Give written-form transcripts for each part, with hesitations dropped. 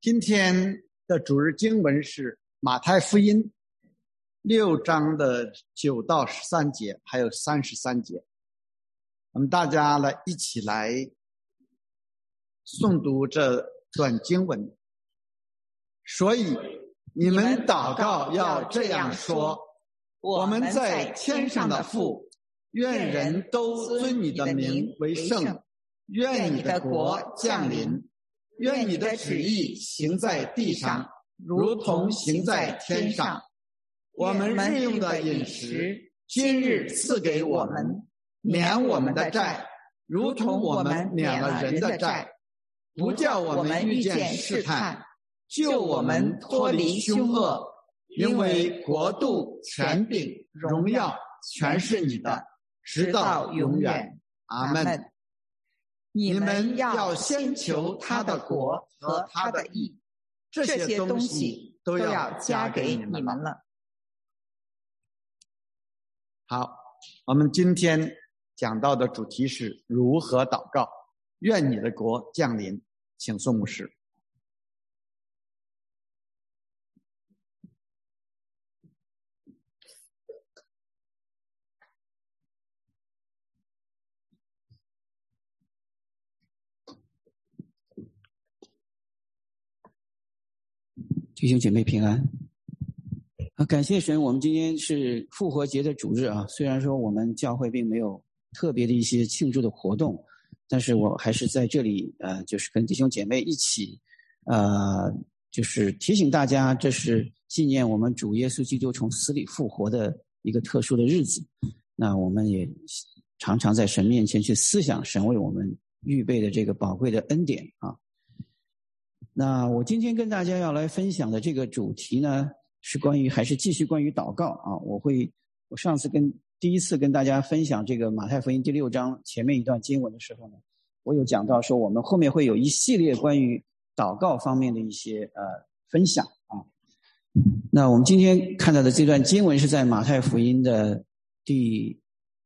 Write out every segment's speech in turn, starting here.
今天的主日经文是马太福音6章的9到13节，还有33节。我们大家一起来诵读这段经文。所以你们祷告要这样说：我们在天上的父，愿人都尊你的名为圣，愿你的国降临，愿你的旨意行在地上，如同行在天上。我们日用的饮食，今日赐给我们，免我们的债，如同我们免了人的债，不叫我们遇见试探，救我们脱离凶恶。因为国度、权柄、荣耀全是你的，直到永远。阿们。你们要先求他的国和他的义，这些东西都要加给你们了。好，我们今天讲到的主题是如何祷告，愿你的国降临。请宋牧师。 弟兄姐妹平安。感谢神，我们今天是复活节的主日啊。虽然说我们教会并没有特别的一些庆祝的活动，但是我还是在这里就是跟弟兄姐妹一起就是提醒大家，这是纪念我们主耶稣基督从死里复活的一个特殊的日子。那我们也常常在神面前去思想神为我们预备的这个宝贵的恩典啊。那我今天跟大家要来分享的这个主题呢，是还是继续关于祷告啊。我上次第一次跟大家分享这个马太福音第6章前面一段经文的时候呢，我有讲到说我们后面会有一系列关于祷告方面的一些分享啊。那我们今天看到的这段经文是在马太福音的第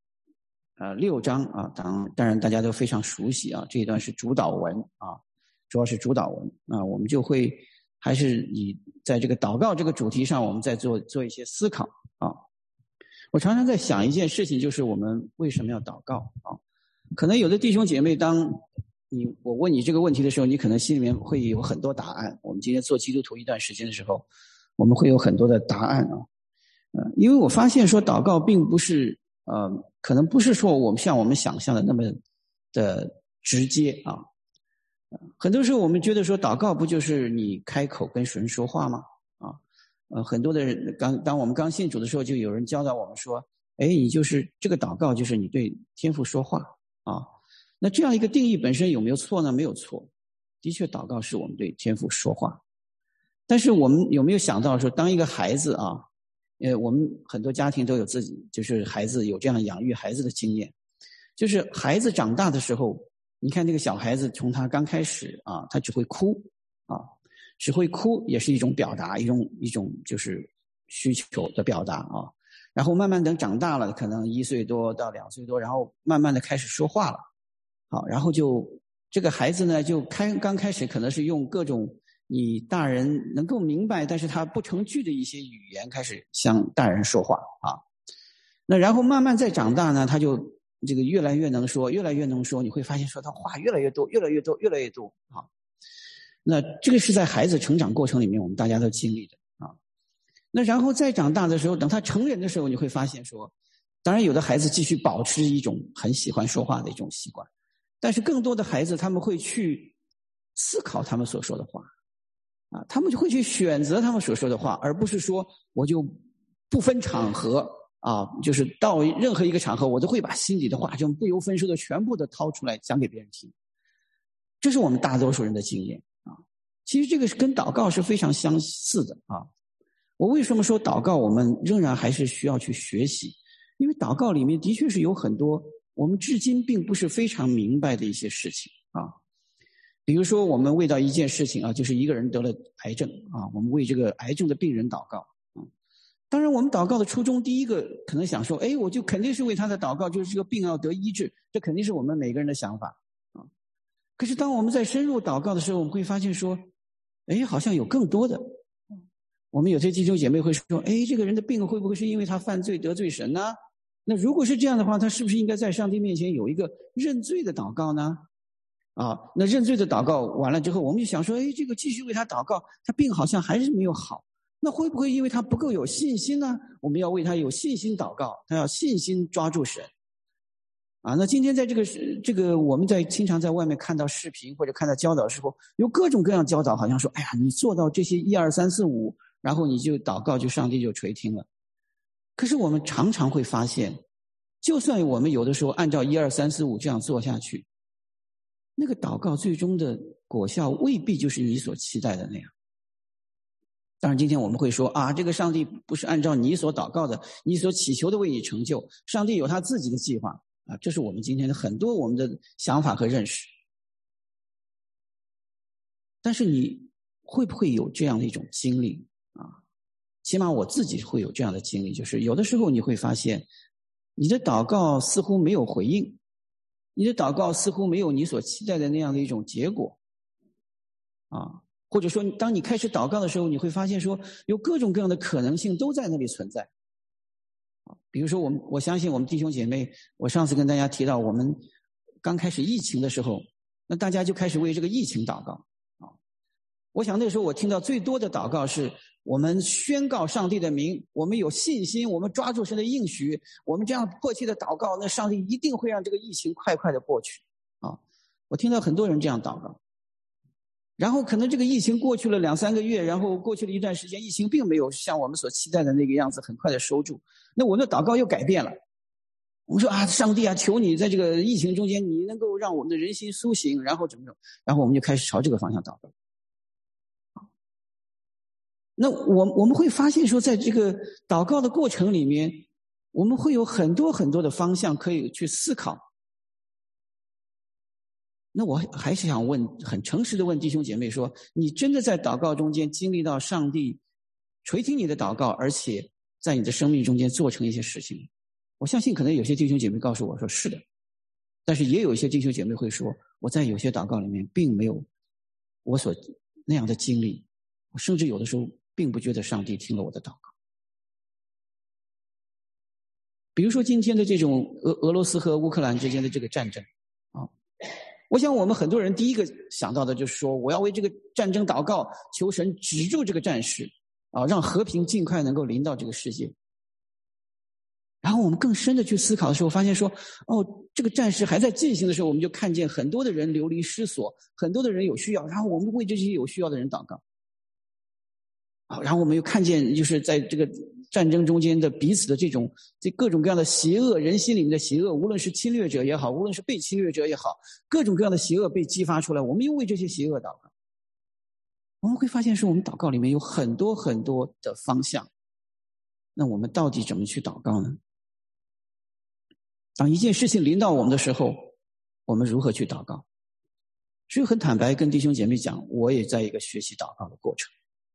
6章啊，当然大家都非常熟悉啊，这一段是主祷文啊。主要是主祷文啊，我们就会还是在这个祷告这个主题上，我们再做一些思考啊。我常常在想一件事情，就是我们为什么要祷告啊？可能有的弟兄姐妹，我问你这个问题的时候，你可能心里面会有很多答案。我们今天做基督徒一段时间的时候，我们会有很多的答案啊。因为我发现说祷告并不是可能不是说像我们想象的那么的直接啊。很多时候我们觉得说祷告不就是你开口跟神说话吗？很多的人当我们刚信主的时候，就有人教导我们说，你就是这个祷告就是你对天父说话啊。那这样一个定义本身有没有错呢？没有错，的确祷告是我们对天父说话。但是我们有没有想到说，当一个孩子啊，我们很多家庭都有自己就是孩子有这样养育孩子的经验，就是孩子长大的时候，你看这个小孩子从他刚开始啊，他只会哭啊，只会哭也是一种表达，一种就是需求的表达啊。然后慢慢等长大了，可能1岁多到2岁多，然后慢慢的开始说话了。好，然后这个孩子呢，就刚开始可能是用各种你大人能够明白，但是他不成句的一些语言开始向大人说话啊。那然后慢慢再长大呢，他就这个越来越能说，你会发现说他话越来越多啊。那这个是在孩子成长过程里面我们大家都经历的啊。那然后再长大的时候，等他成人的时候，你会发现说，当然有的孩子继续保持一种很喜欢说话的一种习惯，但是更多的孩子他们会去思考他们所说的话啊，他们就会去选择他们所说的话，而不是说我就不分场合啊，就是到任何一个场合，我都会把心里的话就不由分说的全部的掏出来讲给别人听。这是我们大多数人的经验啊。其实这个是跟祷告是非常相似的啊。我为什么说祷告我们仍然还是需要去学习？因为祷告里面的确是有很多我们至今并不是非常明白的一些事情啊。比如说我们为到一件事情啊，就是一个人得了癌症啊，我们为这个癌症的病人祷告。当然我们祷告的初衷，第一个可能想说，我就肯定是为他的祷告，就是这个病要得医治，这肯定是我们每个人的想法啊。可是当我们在深入祷告的时候，我们会发现说， 好像有更多的。我们有些弟兄姐妹会说，这个人的病会不会是因为他犯罪得罪神呢？那如果是这样的话，他是不是应该在上帝面前有一个认罪的祷告呢？那认罪的祷告完了之后，我们就想说，这个继续为他祷告，他病好像还是没有好，那会不会因为他不够有信心呢？我们要为他有信心祷告，他要信心抓住神。那今天在这个我们经常在外面看到视频或者看到教导的时候，有各种各样教导，好像说，你做到这些1、2、3、4、5，然后你就祷告，就上帝就垂听了。可是我们常常会发现，就算我们有的时候按照1、2、3、4、5这样做下去，那个祷告最终的果效未必就是你所期待的那样。当然今天我们会说，这个上帝不是按照你所祷告的，你所祈求的为你成就，上帝有他自己的计划。这是我们今天的很多我们的想法和认识。但是你会不会有这样的一种经历起码我自己会有这样的经历，就是有的时候你会发现，你的祷告似乎没有回应，你的祷告似乎没有你所期待的那样的一种结果或者说当你开始祷告的时候，你会发现说有各种各样的可能性都在那里存在。比如说我相信我们弟兄姐妹，我上次跟大家提到，我们刚开始疫情的时候，那大家就开始为这个疫情祷告我想那时候我听到最多的祷告是，我们宣告上帝的名，我们有信心，我们抓住神的应许，我们这样迫切的祷告，那上帝一定会让这个疫情快快的过去我听到很多人这样祷告。然后可能这个疫情过去了2、3个月，然后过去了一段时间，疫情并没有像我们所期待的那个样子很快的收住，那我们的祷告又改变了。我们说上帝求你在这个疫情中间，你能够让我们的人心苏醒，然后怎么样，然后我们就开始朝这个方向祷告。那我们会发现说，在这个祷告的过程里面，我们会有很多很多的方向可以去思考。那我还是想很诚实的问弟兄姐妹说，你真的在祷告中间经历到上帝垂听你的祷告，而且在你的生命中间做成一些事情？我相信可能有些弟兄姐妹告诉我说是的，但是也有一些弟兄姐妹会说，我在有些祷告里面并没有我所那样的经历，我甚至有的时候并不觉得上帝听了我的祷告。比如说今天的这种俄罗斯和乌克兰之间的这个战争我想我们很多人第一个想到的就是说，我要为这个战争祷告，求神止住这个战事让和平尽快能够临到这个世界。然后我们更深的去思考的时候，发现说这个战事还在进行的时候，我们就看见很多的人流离失所，很多的人有需要，然后我们为这些有需要的人祷告然后我们又看见就是在这个战争中间的彼此的这各种各样的邪恶，人心里面的邪恶，无论是侵略者也好，无论是被侵略者也好，各种各样的邪恶被激发出来，我们又为这些邪恶祷告。我们会发现是我们祷告里面有很多很多的方向，那我们到底怎么去祷告呢？当一件事情临到我们的时候，我们如何去祷告？所以很坦白跟弟兄姐妹讲，我也在一个学习祷告的过程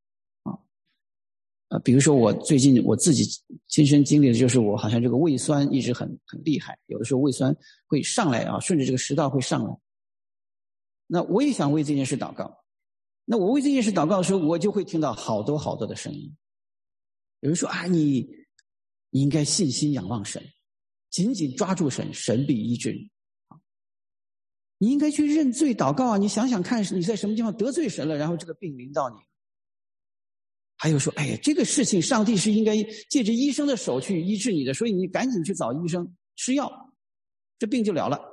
比如说最近我自己亲身经历的就是我好像这个胃酸一直很厉害，有的时候胃酸会上来顺着这个食道会上来。那我也想为这件事祷告。那我为这件事祷告的时候，我就会听到好多好多的声音。有人说你应该信心仰望神，紧紧抓住神，神必医治你。你应该去认罪祷告你想想看你在什么地方得罪神了，然后这个病临到你。还有说这个事情上帝是应该借着医生的手去医治你的，所以你赶紧去找医生吃药，这病就了了。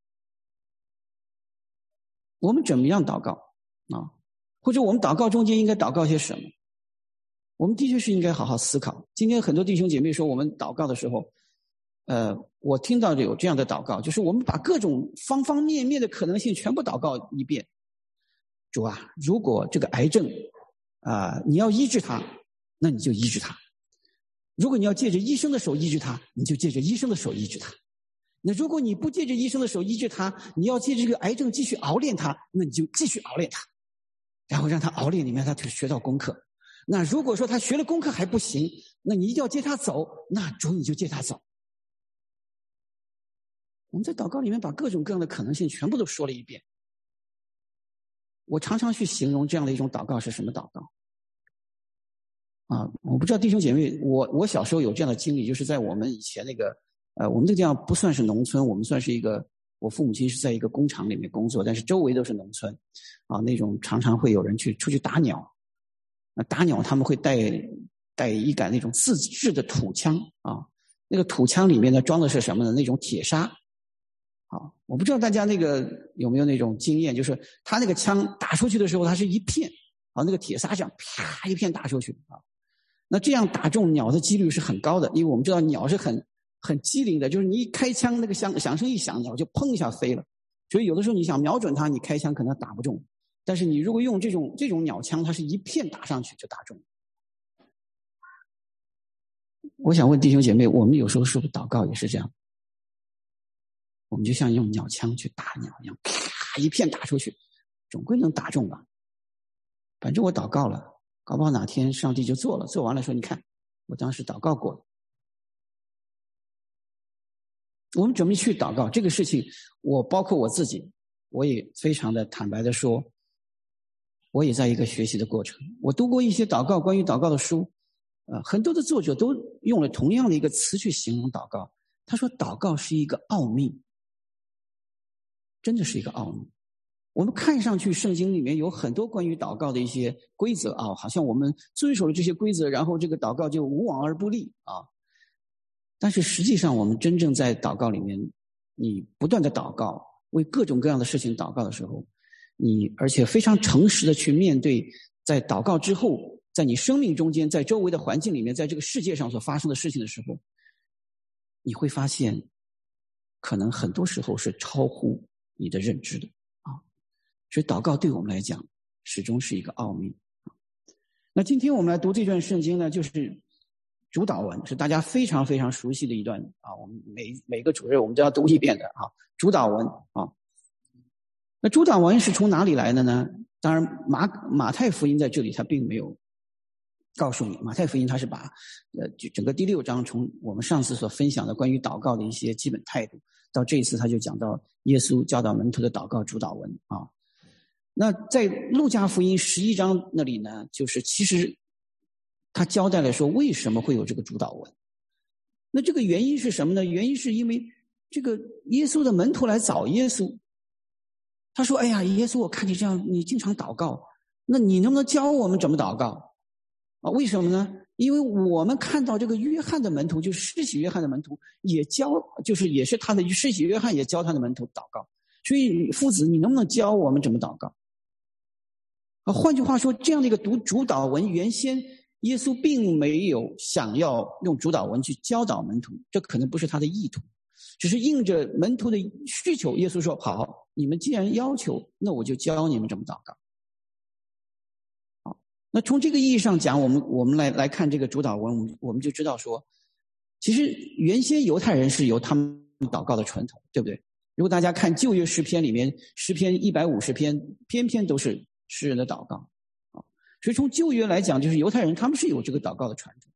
我们怎么样祷告或者我们祷告中间应该祷告些什么？我们的确是应该好好思考。今天很多弟兄姐妹说我们祷告的时候我听到有这样的祷告，就是我们把各种方方面面的可能性全部祷告一遍。主如果这个癌症你要医治他，那你就医治他。如果你要借着医生的手医治他，你就借着医生的手医治他。那如果你不借着医生的手医治他，你要借着这个癌症继续熬练他，那你就继续熬练他，然后让他熬练里面他学到功课。那如果说他学了功课还不行，那你一定要接他走，那主你就接他走。我们在祷告里面把各种各样的可能性全部都说了一遍。 我常常去形容这样的一种祷告是什么祷告啊？我不知道弟兄姐妹，我小时候有这样的经历，就是在我们以前那个我们这个地方不算是农村，我们算是一个，我父母亲是在一个工厂里面工作，但是周围都是农村啊，那种常常会有人出去打鸟，打鸟他们会带一杆那种自制的土枪啊，那个土枪里面呢装的是什么呢？那种铁砂。啊，我不知道大家那个有没有那种经验，就是他那个枪打出去的时候，它是一片啊，那个铁砂这样啪一片打出去啊，那这样打中鸟的几率是很高的，因为我们知道鸟是很机灵的，就是你一开枪，那个响声一响，鸟就砰一下飞了。所以有的时候你想瞄准它，你开枪可能打不中，但是你如果用这种鸟枪，它是一片打上去就打中。我想问弟兄姐妹，我们有时候是不是祷告也是这样？我们就像用鸟枪去打鸟一样，啪一片打出去，总归能打中吧。反正我祷告了，搞不好哪天上帝就做了，做完了说你看，我当时祷告过了。我们准备去祷告这个事情，包括我自己，我也非常的坦白的说，我也在一个学习的过程。我读过一些关于祷告的书，很多的作者都用了同样的一个词去形容祷告。他说祷告是一个奥秘。真的是一个奥秘。我们看上去圣经里面有很多关于祷告的一些规则啊，好像我们遵守了这些规则，然后这个祷告就无往而不利啊。但是实际上我们真正在祷告里面，你不断的祷告，为各种各样的事情祷告的时候，你而且非常诚实的去面对在祷告之后，在你生命中间，在周围的环境里面，在这个世界上所发生的事情的时候，你会发现可能很多时候是超乎你的认知的啊，所以祷告对我们来讲始终是一个奥秘。那今天我们来读这段圣经呢，就是主祷文，是大家非常非常熟悉的一段啊，我们每个主日我们都要读一遍的啊，主祷文啊。那主祷文是从哪里来的呢？当然马太福音在这里他并没有告诉你，马太福音他是把整个第6章从我们上次所分享的关于祷告的一些基本态度，到这一次他就讲到耶稣教导门徒的祷告主祷文啊。那在路加福音11章那里呢，就是其实他交代了说为什么会有这个主祷文。那这个原因是什么呢？原因是因为这个耶稣的门徒来找耶稣，他说哎呀耶稣，我看你这样你经常祷告，那你能不能教我们怎么祷告啊？为什么呢？因为我们看到这个约翰的门徒，就是施洗约翰的门徒也是他的施洗约翰也教他的门徒祷告，所以夫子你能不能教我们怎么祷告啊？换句话说，这样的一个读主祷文，原先耶稣并没有想要用主祷文去教导门徒，这可能不是他的意图，只是应着门徒的需求，耶稣说好，你们既然要求，那我就教你们怎么祷告。那从这个意义上讲，我们来看这个主祷文，我们就知道说，其实原先犹太人是有他们祷告的传统，对不对？如果大家看旧约诗篇里面，诗篇150篇，篇篇都是诗人的祷告啊。所以从旧约来讲，就是犹太人他们是有这个祷告的传统。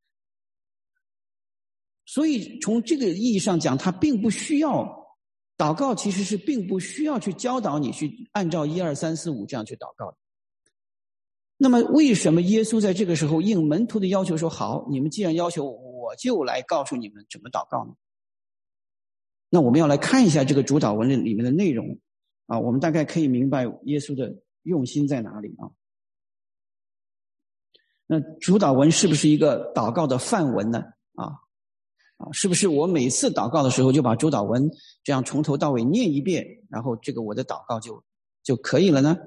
所以从这个意义上讲，他并不需要祷告，其实是并不需要去教导你去按照1、2、3、4、5这样去祷告的。那么为什么耶稣在这个时候应门徒的要求说好，你们既然要求，我就来告诉你们怎么祷告呢？那我们要来看一下这个主祷文里面的内容啊，我们大概可以明白耶稣的用心在哪里啊。那主祷文是不是一个祷告的范文呢？是不是我每次祷告的时候就把主祷文这样从头到尾念一遍，然后这个我的祷告就可以了呢？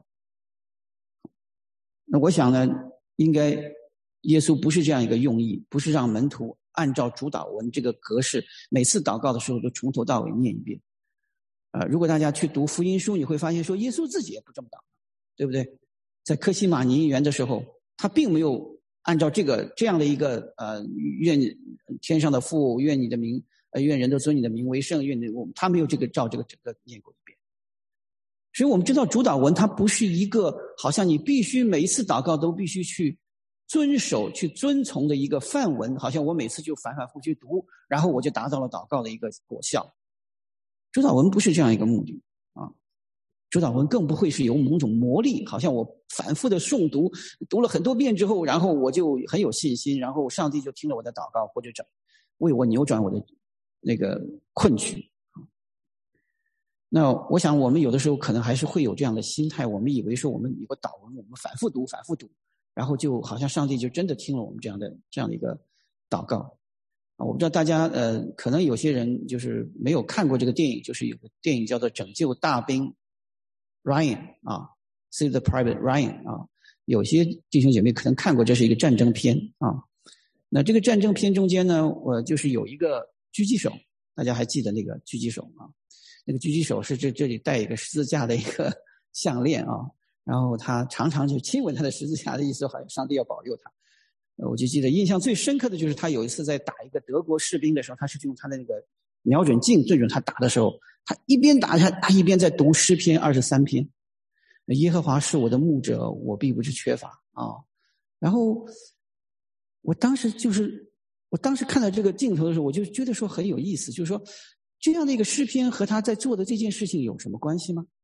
那我想呢，应该耶稣不是这样一个用意，不是让门徒按照主祷文这个格式，每次祷告的时候都从头到尾念一遍。如果大家去读福音书，你会发现说耶稣自己也不这么祷告，对不对？在客西马尼园的时候，他并没有按照这样的一个愿天上的父，愿你的名，愿人都尊你的名为圣，愿他没有照这个整个念过一遍。所以我们知道主祷文它不是一个好像你必须每一次祷告都必须去遵守去遵从的一个范文，好像我每次就反反复复去读，然后我就达到了祷告的一个果效。主祷文不是这样一个目的啊。 主导文更不会是有某种魔力，好像我反复的诵读，读了很多遍之后，然后我就很有信心，然后上帝就听了我的祷告，或者为我扭转我的那个困局。那我想我们有的时候可能还是会有这样的心态，我们以为说我们有个祷文，我们反复读，然后就好像上帝就真的听了我们这样的一个祷告。我不知道大家可能有些人就是没有看过这个电影，就是有个电影叫做《拯救大兵 Ryan》啊 ，Save the Private Ryan 啊，有些弟兄姐妹可能看过，这是一个战争片啊。那这个战争片中间呢，就是有一个狙击手，大家还记得那个狙击手啊？那个狙击手是这里带一个十字架的一个项链啊，然后他常常就亲吻他的十字架的意思，好像上帝要保佑他。我就记得印象最深刻的就是他有一次在打一个德国士兵的时候，他是用他的那个瞄准镜对准他打的时候，他一边打他一边在读诗篇23篇，耶和华是我的牧者，我必不致缺乏啊。然后我当时看到这个镜头的时候，我就觉得说很有意思，就是说这样的一个诗篇和他在做的这件事情有什么关系吗？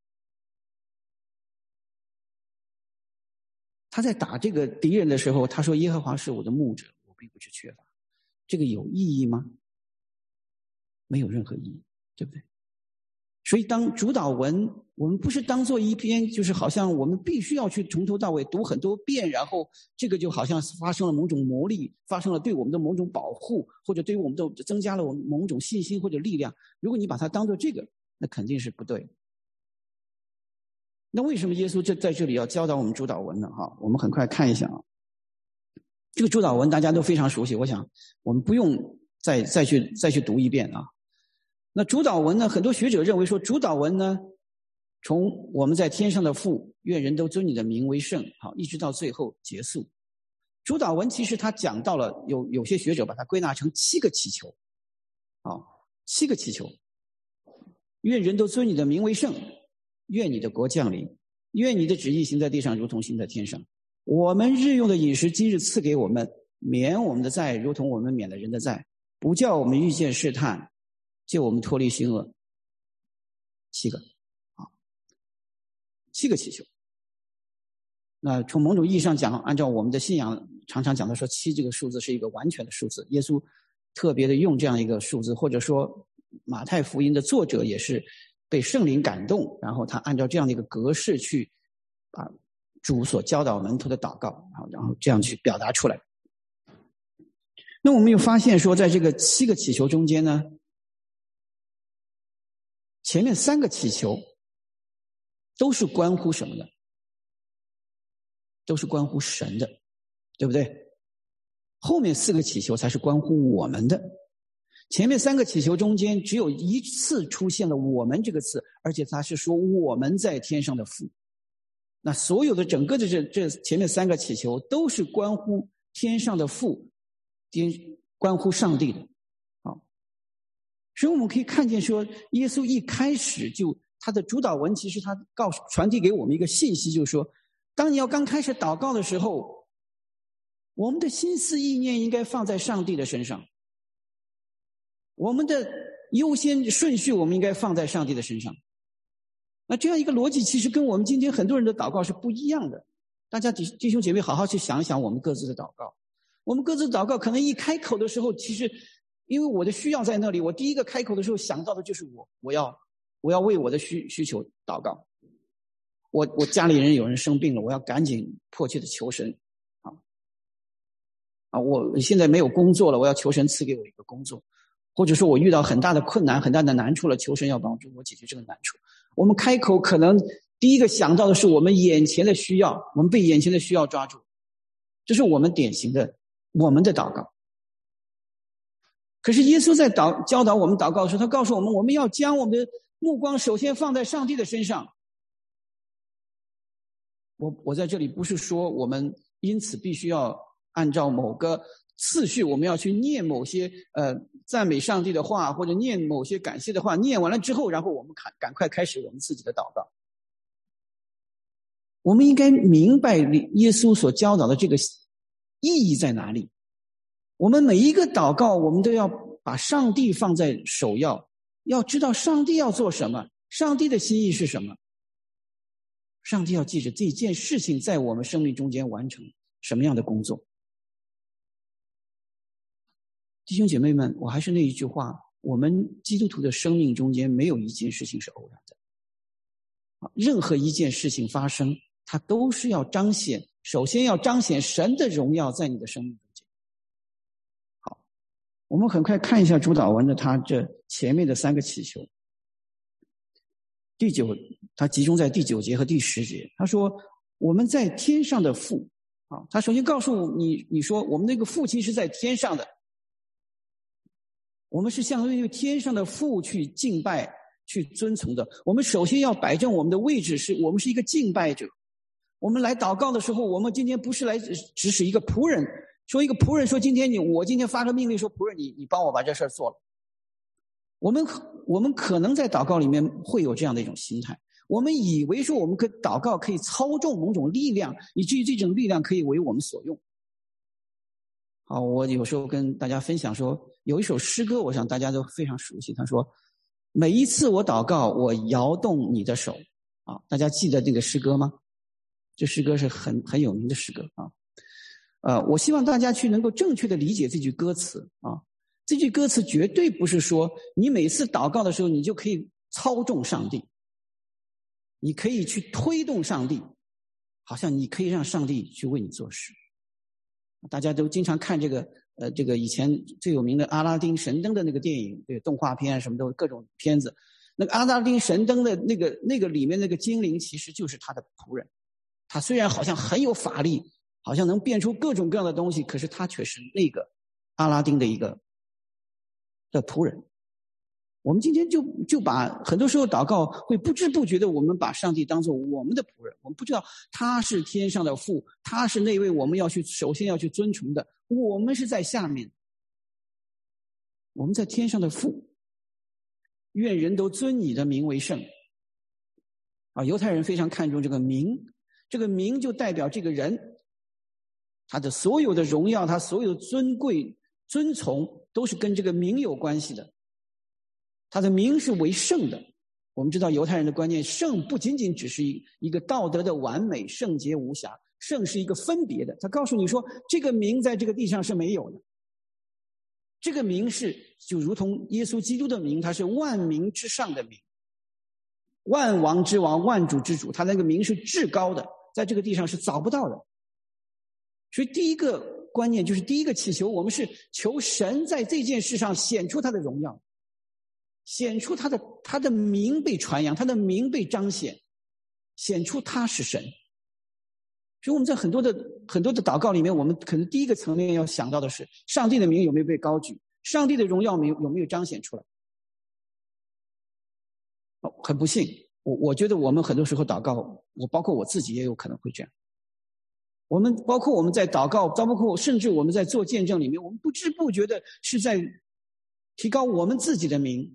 他在打这个敌人的时候，他说耶和华是我的牧者，我必不致缺乏。这个有意义吗？没有任何意义，对不对？所以当主导文，我们不是当做一篇就是好像我们必须要去从头到尾读很多遍，然后这个就好像发生了某种魔力，发生了对我们的某种保护，或者对于我们的增加了我们某种信心或者力量。如果你把它当做这个，那肯定是不对的。那为什么耶稣在这里要教导我们主导文呢？我们很快看一下啊。这个主导文大家都非常熟悉，我想我们不用再去读一遍啊。那主导文呢，很多学者认为说主导文呢，从我们在天上的父，愿人都尊你的名为圣，好，一直到最后结束。主导文其实他讲到了有些学者把它归纳成7个祈求，好，7个祈求。愿人都尊你的名为圣，愿你的国降临，愿你的旨意行在地上如同行在天上。我们日用的饮食今日赐给我们，免我们的债如同我们免了人的债，不叫我们遇见试探，救我们脱离凶恶。7个7个祈求。那从某种意义上讲，按照我们的信仰常常讲的说7这个数字是一个完全的数字，耶稣特别的用这样一个数字，或者说马太福音的作者也是被圣灵感动，然后他按照这样的一个格式去把主所教导门徒的祷告，然后这样去表达出来。那我们又发现说，在这个7个祈求中间呢，前面3个祈求都是关乎什么的？都是关乎神的，对不对？后面4个祈求才是关乎我们的。前面3个祈求中间只有一次出现了我们这个词，而且他是说我们在天上的父。那所有的整个的这前面3个祈求都是关乎天上的父，关乎上帝的。所以我们可以看见说，耶稣一开始就他的主导文，其实他传递给我们一个信息，就是说，当你要刚开始祷告的时候，我们的心思意念应该放在上帝的身上，我们的优先顺序我们应该放在上帝的身上。那这样一个逻辑其实跟我们今天很多人的祷告是不一样的。大家弟兄姐妹好好去想一想我们各自的祷告。我们各自祷告可能一开口的时候，其实因为我的需要在那里，我第一个开口的时候想到的就是我要为我的需求祷告。我家里人有人生病了，我要赶紧迫切的求神我现在没有工作了，我要求神赐给我一个工作，或者说我遇到很大的困难很大的难处了，求神要帮助我解决这个难处。我们开口可能第一个想到的是我们眼前的需要，我们被眼前的需要抓住，这是我们典型的我们的祷告。可是耶稣在教导我们祷告的时候，他告诉我们，我们要将我们的目光首先放在上帝的身上。我在这里不是说我们因此必须要按照某个次序，我们要去念某些赞美上帝的话，或者念某些感谢的话，念完了之后，然后我们赶快开始我们自己的祷告。我们应该明白耶稣所教导的这个意义在哪里。我们每一个祷告，我们都要把上帝放在首要，要知道上帝要做什么，上帝的心意是什么。 上帝要记着这件事情在我们生命中间完成什么样的工作。弟兄姐妹们，我还是那一句话，我们基督徒的生命中间没有一件事情是偶然的。任何一件事情发生，它都是要彰显，首先要彰显神的荣耀在你的生命中间。好，我们很快看一下主祷文的他这前面的3个祈求。他集中在第9节和第10节。他说我们在天上的父，他首先告诉你说我们那个父亲是在天上的，我们是向那个天上的父去敬拜去遵从的。我们首先要摆正我们的位置，是我们是一个敬拜者。我们来祷告的时候，我们今天不是来指使一个仆人，说一个仆人说我今天发个命令说仆人你帮我把这事儿做了。我们可能在祷告里面会有这样的一种心态，我们以为说我们祷告可以操纵某种力量，以至于这种力量可以为我们所用。好，我有时候跟大家分享说，有一首诗歌我想大家都非常熟悉，他说每一次我祷告我摇动你的手。大家记得这个诗歌吗？这诗歌是很有名的诗歌我希望大家去能够正确的理解这句歌词这句歌词绝对不是说你每次祷告的时候你就可以操纵上帝，你可以去推动上帝，好像你可以让上帝去为你做事。大家都经常看这个以前最有名的阿拉丁神灯的那个电影，对，动画片什么都各种片子。那个阿拉丁神灯的那个里面那个精灵其实就是他的仆人，他虽然好像很有法力，好像能变出各种各样的东西，可是他却是那个阿拉丁的一个的仆人。我们今天就把很多时候祷告会不知不觉的我们把上帝当作我们的仆人，我们不知道他是天上的父，他是那位我们首先要去尊崇的，我们是在下面，我们在天上的父，愿人都尊你的名为圣。犹太人非常看重这个名，这个名就代表这个人他的所有的荣耀，他所有的尊贵尊崇都是跟这个名有关系的。他的名是为圣的。我们知道犹太人的观念，圣不仅仅只是一个道德的完美，圣洁无瑕，圣是一个分别的。他告诉你说这个名在这个地上是没有的，这个名就如同耶稣基督的名，他是万名之上的名，万王之王，万主之主，他那个名是至高的，在这个地上是找不到的。所以第一个观念就是第一个祈求，我们是求神在这件事上显出他的荣耀，显出他的名被传扬，他的名被彰显，显出他是神。所以我们在很多的祷告里面，我们可能第一个层面要想到的是上帝的名有没有被高举，上帝的荣耀有没有彰显出来。很不幸，我觉得我们很多时候祷告，包括我自己也有可能会这样。包括我们在祷告，包括甚至我们在做见证里面，我们不知不觉的是在提高我们自己的名，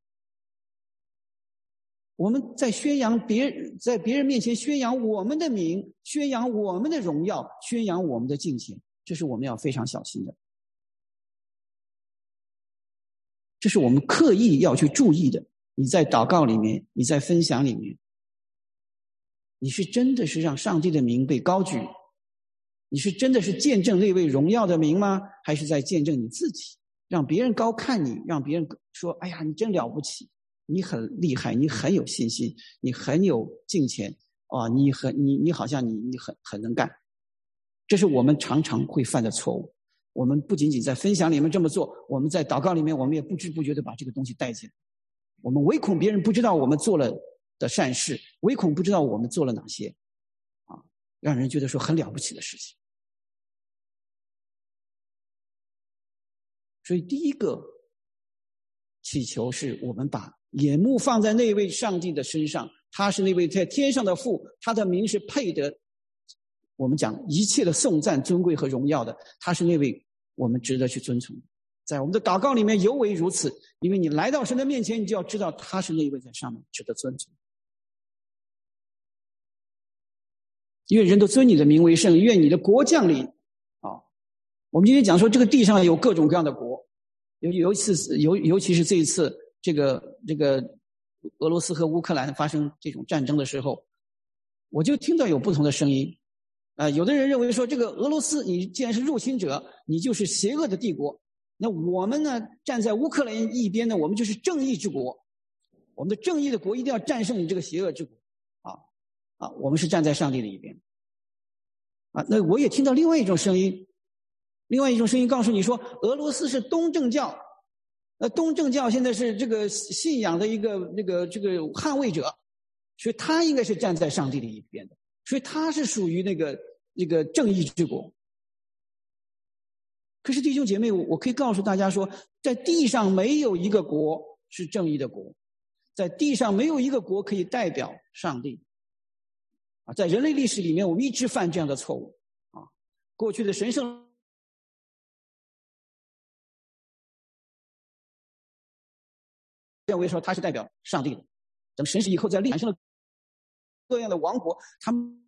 我们在在别人面前宣扬我们的名，宣扬我们的荣耀，宣扬我们的敬虔，这是我们要非常小心的，这是我们刻意要去注意的。你在祷告里面，你在分享里面，你是真的是让上帝的名被高举，你是真的是见证那位荣耀的名吗？还是在见证你自己，让别人高看你，让别人说哎呀你真了不起，你很厉害，你很有信心，你很有敬虔你好像你很能干。这是我们常常会犯的错误。我们不仅仅在分享里面这么做，我们在祷告里面我们也不知不觉的把这个东西带进来。我们唯恐别人不知道我们做了的善事，唯恐不知道我们做了哪些让人觉得说很了不起的事情。所以第一个祈求是我们把眼目放在那位上帝的身上，他是那位在天上的父，他的名是配得我们讲一切的颂赞尊贵和荣耀的，他是那位我们值得去尊崇的。在我们的祷告里面尤为如此，因为你来到神的面前，你就要知道他是那位在上面值得尊崇。因为人都尊你的名为圣，愿你的国降临我们今天讲说这个地上有各种各样的国，尤其是这一次这个俄罗斯和乌克兰发生这种战争的时候， 我就听到有不同的声音。有的人认为说，这个俄罗斯你既然是入侵者，你就是邪恶的帝国。那我们呢，站在乌克兰一边呢，我们就是正义之国。我们的正义的国一定要战胜你这个邪恶之国。我们是站在上帝的一边。那我也听到另外一种声音告诉你说，俄罗斯是东正教。东正教现在是这个信仰的一个这个捍卫者，所以他应该是站在上帝的一边的，所以他是属于那个正义之国。可是弟兄姐妹，我可以告诉大家说，在地上没有一个国是正义的国，在地上没有一个国可以代表上帝。在人类历史里面，我们一直犯这样的错误。过去的神圣认为说他是代表上帝的，等神使以后在历史产生了各样的王国，他们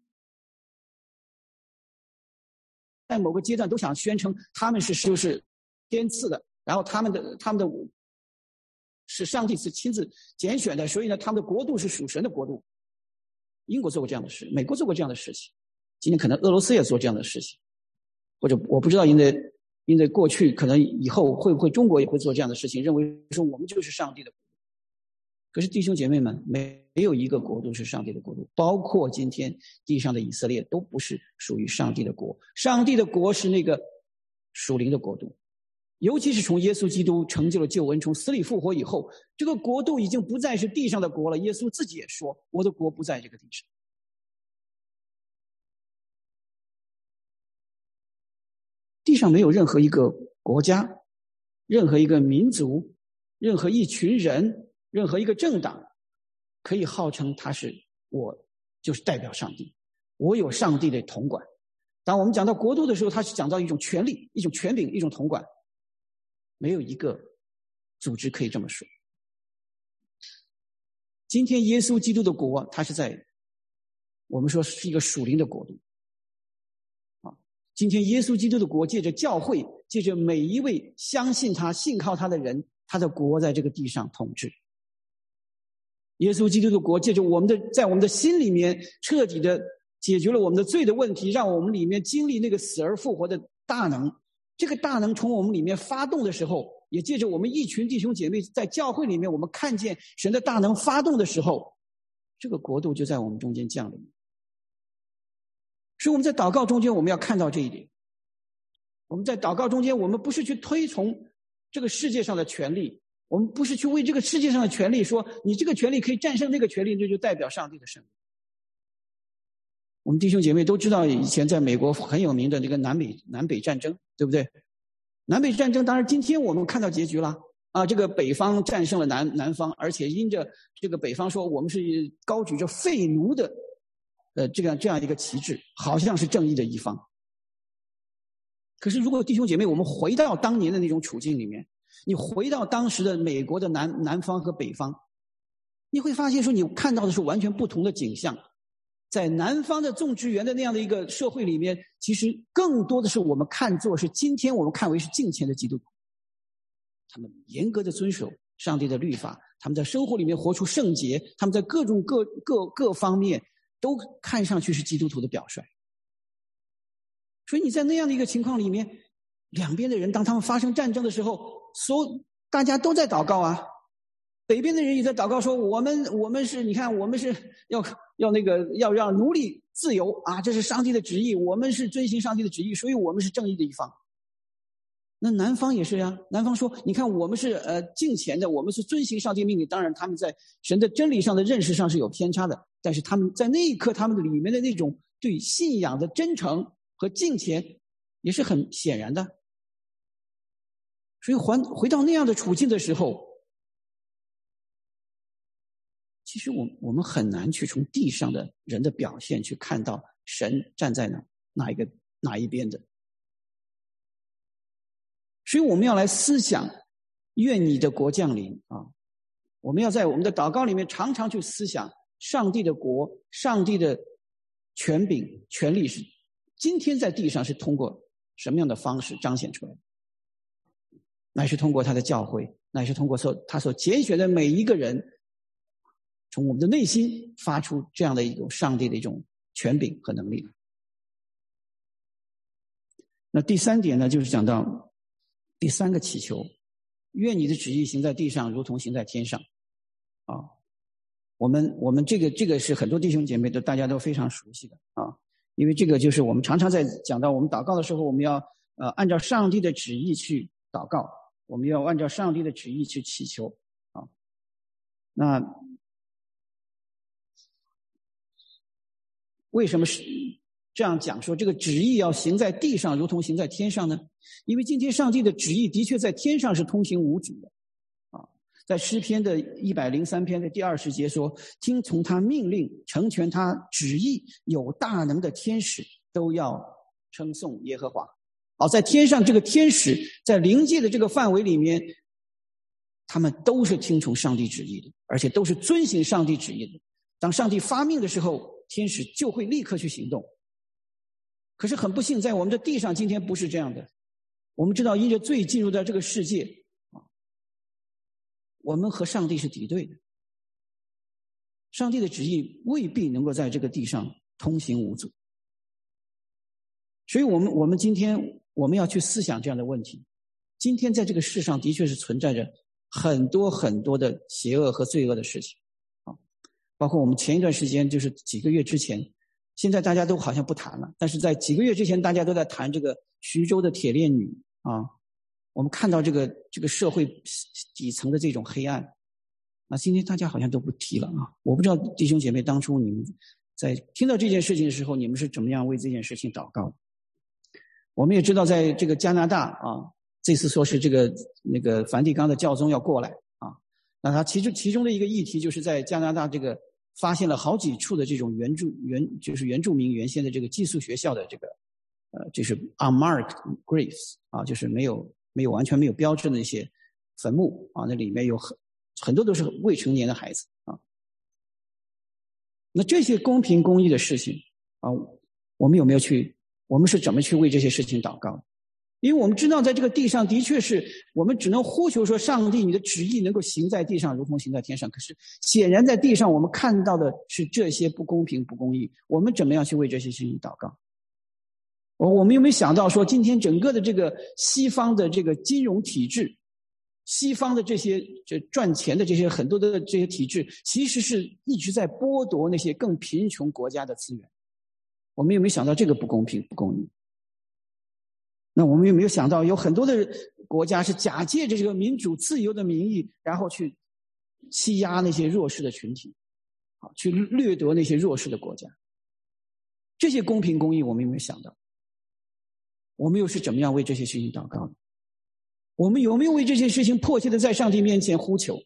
在某个阶段都想宣称他们就是天赐的，然后他们的是上帝是亲自拣选的，所以呢，他们的国度是属神的国度。英国做过这样的事，美国做过这样的事情，今天可能俄罗斯也做这样的事情，或者我不知道因为过去可能以后会不会中国也会做这样的事情，认为说我们就是上帝的国度。可是弟兄姐妹们，没有一个国度是上帝的国度，包括今天地上的以色列都不是属于上帝的国。上帝的国是那个属灵的国度，尤其是从耶稣基督成就了救恩，从死里复活以后，这个国度已经不再是地上的国了。耶稣自己也说，我的国不在这个地上。地上没有任何一个国家，任何一个民族，任何一群人，任何一个政党可以号称我就是代表上帝，我有上帝的统管。当我们讲到国度的时候，它是讲到一种权力，一种权柄，一种统管。没有一个组织可以这么说。今天耶稣基督的国，它是在我们说是一个属灵的国度。今天耶稣基督的国借着教会，借着每一位相信他信靠他的人，他的国在这个地上统治。耶稣基督的国借着在我们的心里面彻底的解决了我们的罪的问题，让我们里面经历那个死而复活的大能。这个大能从我们里面发动的时候，也借着我们一群弟兄姐妹在教会里面，我们看见神的大能发动的时候，这个国度就在我们中间降临。所以我们在祷告中间，我们要看到这一点。我们在祷告中间，我们不是去推崇这个世界上的权利，我们不是去为这个世界上的权利说，你这个权利可以战胜那个权利，这就代表上帝的胜利。我们弟兄姐妹都知道，以前在美国很有名的这个南北战争，对不对？南北战争，当然今天我们看到结局了这个北方战胜了南方，而且因着这个北方说我们是高举着废奴的这样一个旗帜，好像是正义的一方。可是如果弟兄姐妹我们回到当年的那种处境里面，你回到当时的美国的南方和北方，你会发现说你看到的是完全不同的景象。在南方的种植园的那样的一个社会里面，其实更多的是我们看作是今天我们看为是敬虔的基督徒，他们严格的遵守上帝的律法，他们在生活里面活出圣洁，他们在各方面都看上去是基督徒的表率。所以你在那样的一个情况里面，两边的人当他们发生战争的时候，大家都在祷告啊。北边的人也在祷告说，我们是，你看我们是要让奴隶自由啊，这是上帝的旨意，我们是遵行上帝的旨意，所以我们是正义的一方。那南方也是呀，南方说，你看我们是敬虔的，我们是遵行上帝命令，当然他们在神的真理上的认识上是有偏差的，但是他们在那一刻他们的里面的那种对信仰的真诚和敬虔也是很显然的。所以回到那样的处境的时候，其实我们很难去从地上的人的表现去看到神站在哪一边的。所以我们要来思想，愿你的国降临啊！我们要在我们的祷告里面常常去思想上帝的国，上帝的权柄、权力是今天在地上是通过什么样的方式彰显出来的？乃是通过他的教会，乃是通过他所拣选的每一个人，从我们的内心发出这样的一种上帝的一种权柄和能力了。那第3点呢，就是讲到第3个祈求，愿你的旨意行在地上，如同行在天上。啊，我们这个是很多弟兄姐妹大家都非常熟悉的啊，因为这个就是我们常常在讲到我们祷告的时候，我们要按照上帝的旨意去祷告，我们要按照上帝的旨意去祈求啊。那为什么是这样讲说这个旨意要行在地上，如同行在天上呢？因为今天上帝的旨意的确在天上是通行无阻的啊。在诗篇的103篇的第20节说，听从他命令，成全他旨意，有大能的天使都要称颂耶和华。在天上这个天使在灵界的这个范围里面，他们都是听从上帝旨意的，而且都是遵行上帝旨意的。当上帝发命的时候，天使就会立刻去行动。可是很不幸，在我们的地上今天不是这样的。我们知道因着罪进入到这个世界，我们和上帝是敌对的。上帝的旨意未必能够在这个地上通行无阻。所以我们今天我们要去思想这样的问题。今天在这个世上的确是存在着很多很多的邪恶和罪恶的事情啊，包括我们前一段时间就是几个月之前，现在大家都好像不谈了，但是在几个月之前大家都在谈这个徐州的铁链女啊，我们看到这个社会底层的这种黑暗啊，今天大家好像都不提了啊。我不知道弟兄姐妹当初你们在听到这件事情的时候，你们是怎么样为这件事情祷告的？我们也知道在这个加拿大啊，这次说是那个梵蒂冈的教宗要过来啊，那他其中的一个议题就是在加拿大这个发现了好几处的这种原住民原先的这个寄宿学校的这个就是 unmarked graves 啊，就是完全没有标志的那些坟墓啊，那里面有很多都是未成年的孩子啊。那这些公平公义的事情啊，我们是怎么去为这些事情祷告的？因为我们知道在这个地上的确是我们只能呼求说上帝你的旨意能够行在地上如同行在天上，可是显然在地上我们看到的是这些不公平不公义，我们怎么样去为这些事情祷告？我们有没有想到说今天整个的这个西方的这个金融体制，西方的这些赚钱的这些很多的这些体制，其实是一直在剥夺那些更贫穷国家的资源。我们有没有想到这个不公平不公义？那我们有没有想到有很多的国家是假借着这个民主自由的名义，然后去欺压那些弱势的群体，去掠夺那些弱势的国家？这些公平公义我们有没有想到？我们又是怎么样为这些事情祷告的？我们有没有为这些事情迫切的在上帝面前呼求？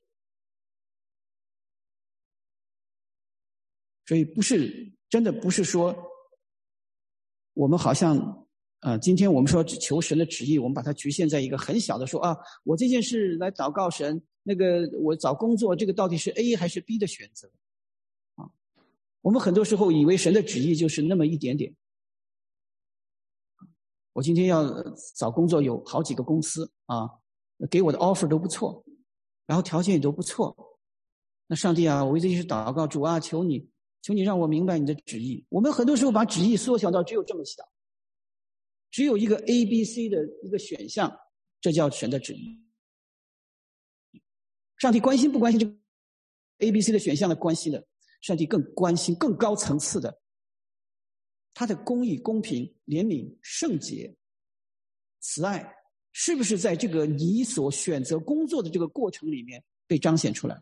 所以真的不是说我们好像今天我们说求神的旨意，我们把它局限在一个很小的说啊，我这件事来祷告神，那个我找工作，这个到底是 A 还是 B 的选择啊？我们很多时候以为神的旨意就是那么一点点。我今天要找工作，有好几个公司啊，给我的 offer 都不错，然后条件也都不错。那上帝啊，我为这些事祷告，主啊，求你让我明白你的旨意。我们很多时候把旨意缩小到只有这么小，只有一个 A、B、C 的一个选项，这叫神的旨意。上帝关心不关心这个 A、B、C 的选项的关心的？上帝更关心更高层次的，他的公义、公平、怜悯、圣洁、慈爱，是不是在这个你所选择工作的这个过程里面被彰显出来？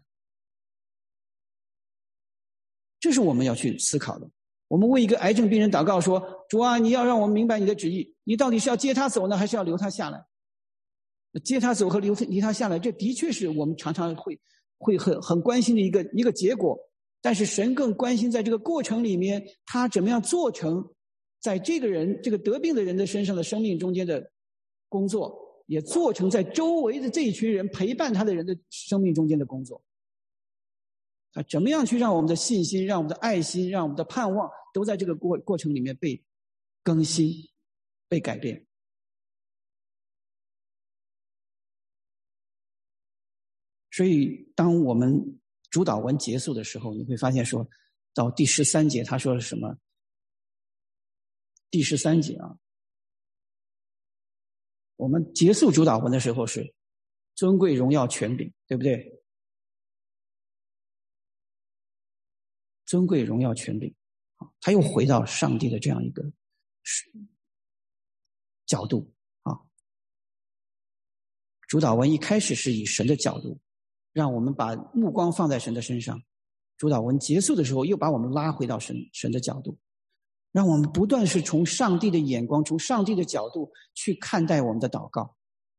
这是我们要去思考的。我们为一个癌症病人祷告说，主啊，你要让我们明白你的旨意，你到底是要接他走呢，还是要留他下来？接他走和离他下来，这的确是我们常常会很关心的一个结果。但是神更关心在这个过程里面，他怎么样做成在这个得病的人的身上的生命中间的工作，也做成在周围的这一群人陪伴他的人的生命中间的工作。他怎么样去让我们的信心，让我们的爱心，让我们的盼望都在这个过程里面被更新、被改变。所以当我们主祷文结束的时候，你会发现说到第13节他说了什么？ 第13节啊，我们结束主祷文的时候是尊贵荣耀权柄，对不对？尊贵荣耀权柄，他又回到上帝的这样一个角度啊。主祷文一开始是以神的角度，让我们把目光放在神的身上。主祷文结束的时候，又把我们拉回到神的角度，让我们不断是从上帝的眼光，从上帝的角度去看待我们的祷告。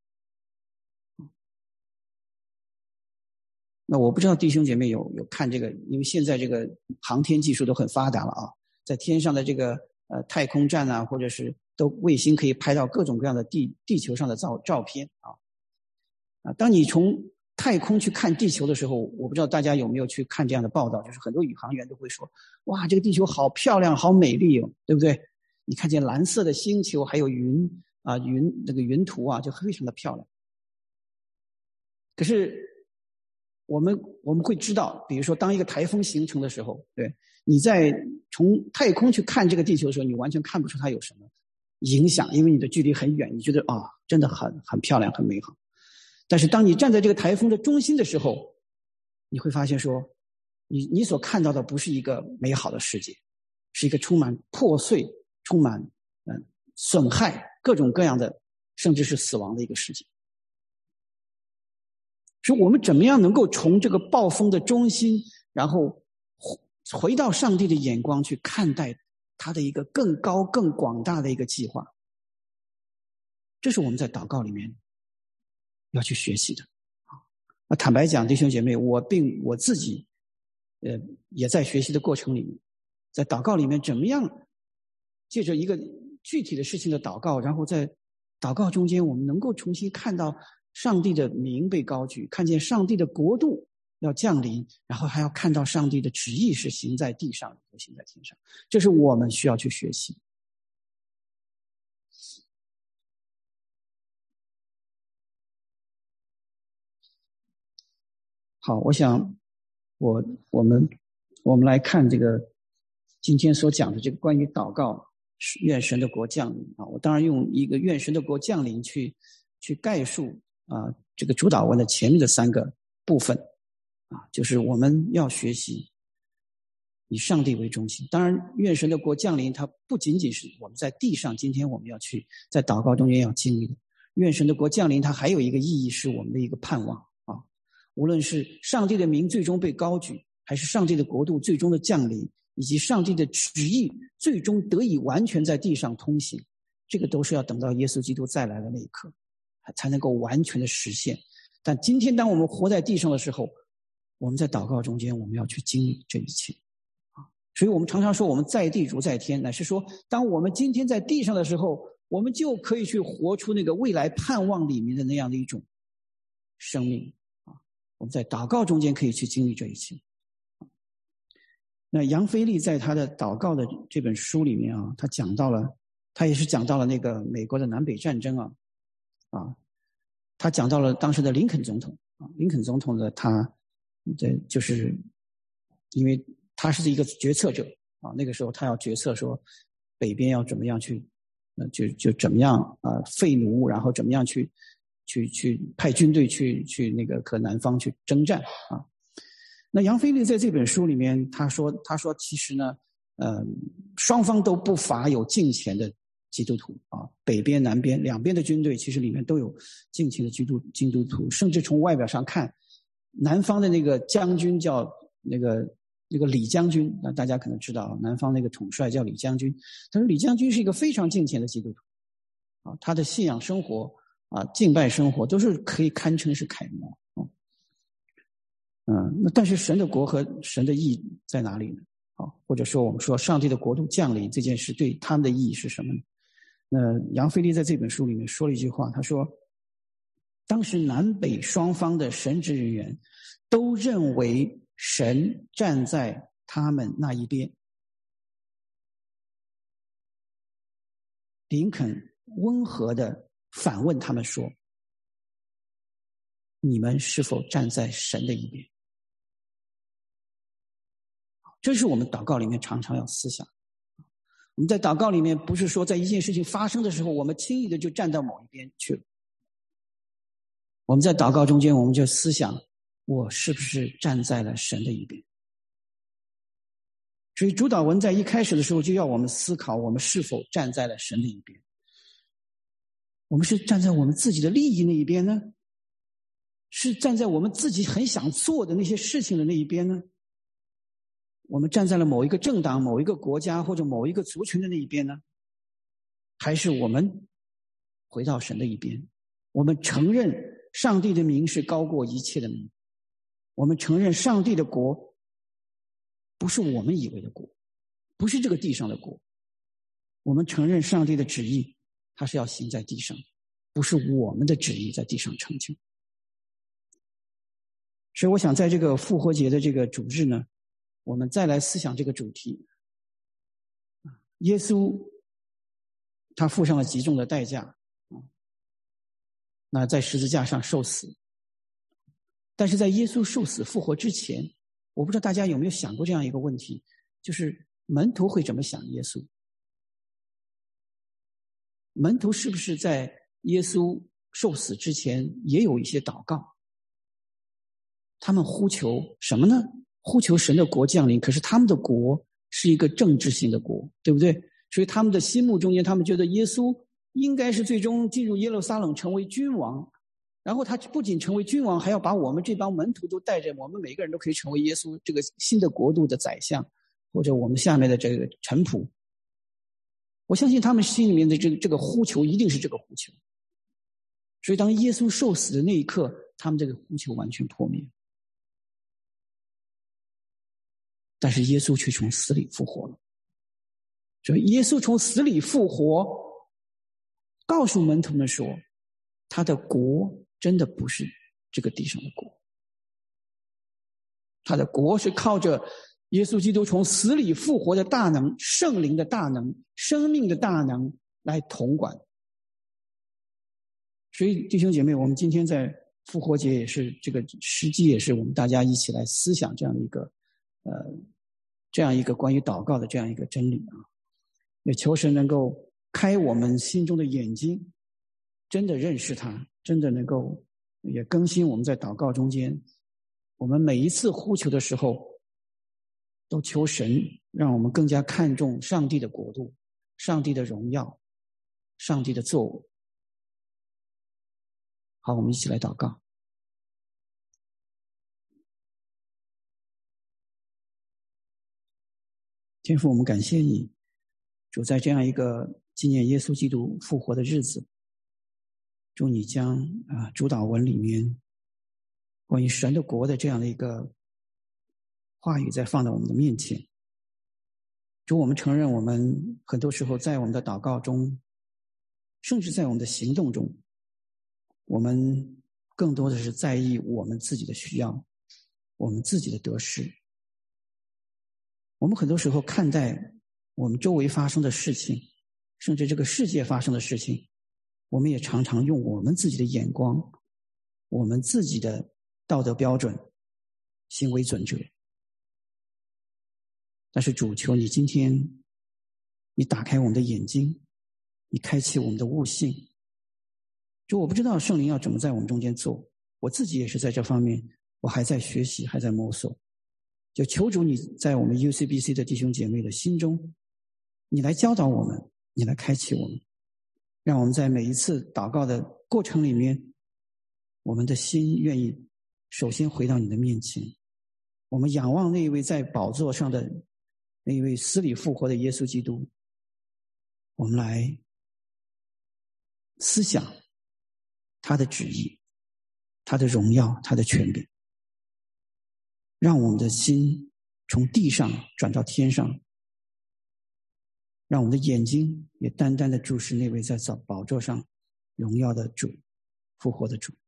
那我不知道弟兄姐妹有看这个，因为现在这个航天技术都很发达了啊，在天上的这个太空站啊，或者是都卫星可以拍到各种各样的地球上的照片啊。当你从太空去看地球的时候，我不知道大家有没有去看这样的报道，就是很多宇航员都会说，哇，这个地球好漂亮，好美丽哦，对不对？你看见蓝色的星球，还有那个云图啊，就非常的漂亮。可是我们会知道，比如说当一个台风形成的时候，对，你在从太空去看这个地球的时候，你完全看不出它有什么影响，因为你的距离很远，你觉得啊，真的很漂亮，很美好。但是当你站在这个台风的中心的时候，你会发现说，你所看到的不是一个美好的世界，是一个充满破碎、充满损害、各种各样的，甚至是死亡的一个世界。所以我们怎么样能够从这个暴风的中心，然后回到上帝的眼光去看待他的一个更高、更广大的一个计划？这是我们在祷告里面要去学习的。那坦白讲，弟兄姐妹，我自己也在学习的过程里面，在祷告里面怎么样借着一个具体的事情的祷告，然后在祷告中间我们能够重新看到上帝的名被高举，看见上帝的国度要降临，然后还要看到上帝的旨意是行在地上和行在天上，这是我们需要去学习。好，我想我们来看这个今天所讲的这个关于祷告愿神的国降临啊，我当然用一个愿神的国降临去概述这个主祷文的前面的3个部分啊，就是我们要学习以上帝为中心。当然愿神的国降临它不仅仅是我们在地上今天我们要去在祷告中间要经历的，愿神的国降临它还有一个意义，是我们的一个盼望啊。无论是上帝的名最终被高举，还是上帝的国度最终的降临，以及上帝的旨意最终得以完全在地上通行，这个都是要等到耶稣基督再来的那一刻才能够完全的实现。但今天当我们活在地上的时候，我们在祷告中间我们要去经历这一切所以我们常常说我们在地如在天，乃是说当我们今天在地上的时候，我们就可以去活出那个未来盼望里面的那样的一种生命我们在祷告中间可以去经历这一切。那杨腓力在他的祷告的这本书里面他也是讲到了那个美国的南北战争他讲到了当时的林肯总统林肯总统的就是因为他是一个决策者那个时候他要决策说北边要怎么样去就怎么样废奴，然后怎么样去派军队去那个和南方去征战那杨腓力在这本书里面他说其实呢双方都不乏有敬虔的基督徒北边南边两边的军队其实里面都有敬虔的基督徒，甚至从外表上看，南方的那个将军叫那个李将军，那大家可能知道南方那个统帅叫李将军，但是李将军是一个非常敬虔的基督徒他的信仰生活敬拜生活都是可以堪称是楷模那但是神的国和神的义在哪里呢或者说我们说上帝的国度降临这件事对他们的意义是什么呢？那杨腓力在这本书里面说了一句话，他说当时南北双方的神职人员都认为神站在他们那一边。林肯温和地反问他们说，你们是否站在神的一边？这是我们祷告里面常常要思想。 我们在祷告里面不是说在一件事情发生的时候，我们轻易的就站到某一边去了。我们在祷告中间，我们就思想，我是不是站在了神的一边？所以主祷文在一开始的时候就要我们思考，我们是否站在了神的一边？我们是站在我们自己的利益那一边呢？是站在我们自己很想做的那些事情的那一边呢？我们站在了某一个政党、某一个国家或者某一个族群的那一边呢？还是我们回到神的一边？我们承认上帝的名是高过一切的名，我们承认上帝的国不是我们以为的国，不是这个地上的国，我们承认上帝的旨意它是要行在地上，不是我们的旨意在地上成就。所以我想在这个复活节的这个主日呢，我们再来思想这个主题。耶稣他付上了极重的代价，那在十字架上受死。但是在耶稣受死复活之前，我不知道大家有没有想过这样一个问题，就是门徒会怎么想耶稣？门徒是不是在耶稣受死之前也有一些祷告？他们呼求什么呢？呼求神的国降临，可是他们的国是一个政治性的国，对不对？所以他们的心目中间，他们觉得耶稣应该是最终进入耶路撒冷成为君王，然后他不仅成为君王，还要把我们这帮门徒都带着，我们每个人都可以成为耶稣这个新的国度的宰相，或者我们下面的这个臣仆。我相信他们心里面的这个呼求一定是这个呼求。所以当耶稣受死的那一刻，他们这个呼求完全破灭。但是耶稣却从死里复活了。所以耶稣从死里复活，告诉门徒们说，他的国真的不是这个地上的国，他的国是靠着耶稣基督从死里复活的大能、圣灵的大能、生命的大能来统管。所以弟兄姐妹，我们今天在复活节也是这个时机，也是我们大家一起来思想这样的一个这样一个关于祷告的这样一个真理啊，也求神能够开我们心中的眼睛，真的认识他，真的能够也更新我们在祷告中间，我们每一次呼求的时候，都求神让我们更加看重上帝的国度、上帝的荣耀、上帝的作为。好，我们一起来祷告。天父，我们感谢你，主，在这样一个纪念耶稣基督复活的日子，主你将主祷文里面关于神的国的这样的一个话语再放到我们的面前。主，我们承认我们很多时候在我们的祷告中，甚至在我们的行动中，我们更多的是在意我们自己的需要，我们自己的得失。我们很多时候看待我们周围发生的事情，甚至这个世界发生的事情，我们也常常用我们自己的眼光，我们自己的道德标准、行为准则。但是主，求你今天你打开我们的眼睛，你开启我们的悟性。主，我不知道圣灵要怎么在我们中间做，我自己也是在这方面我还在学习，还在摸索。就求主你在我们 UCBC 的弟兄姐妹的心中，你来教导我们，你来开启我们，让我们在每一次祷告的过程里面，我们的心愿意首先回到你的面前，我们仰望那一位在宝座上的那一位死里复活的耶稣基督，我们来思想他的旨意，他的荣耀，他的权柄，让我们的心从地上转到天上，让我们的眼睛也单单的注视那位在宝座上荣耀的主，复活的主。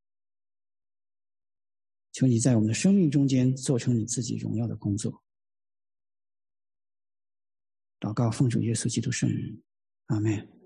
求你在我们的生命中间做成你自己荣耀的工作。祷告奉主耶稣基督圣名，阿们。